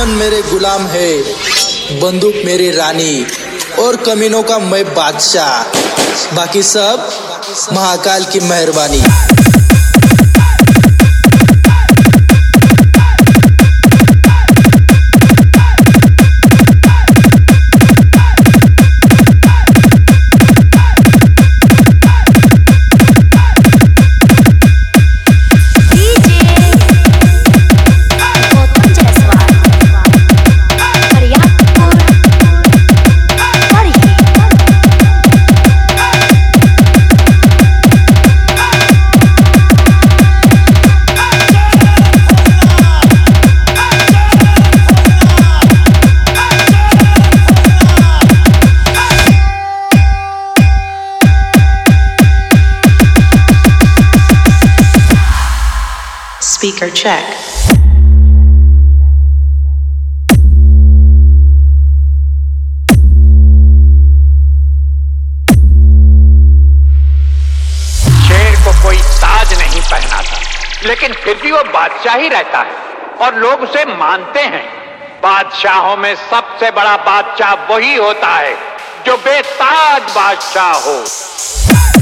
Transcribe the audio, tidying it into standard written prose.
दुश्मन मेरे गुलाम है, बंदूक मेरी रानी और कमीनों का मैं बादशाह, बाकी सब महाकाल की मेहरबानी। Speaker check. शेर को कोई ताज नहीं पहना था, लेकिन फिर भी वो बादशाह ही रहता है और लोग उसे मानते हैं। बादशाहों में सबसे बड़ा बादशाह वही होता है जो बेताज बादशाह हो।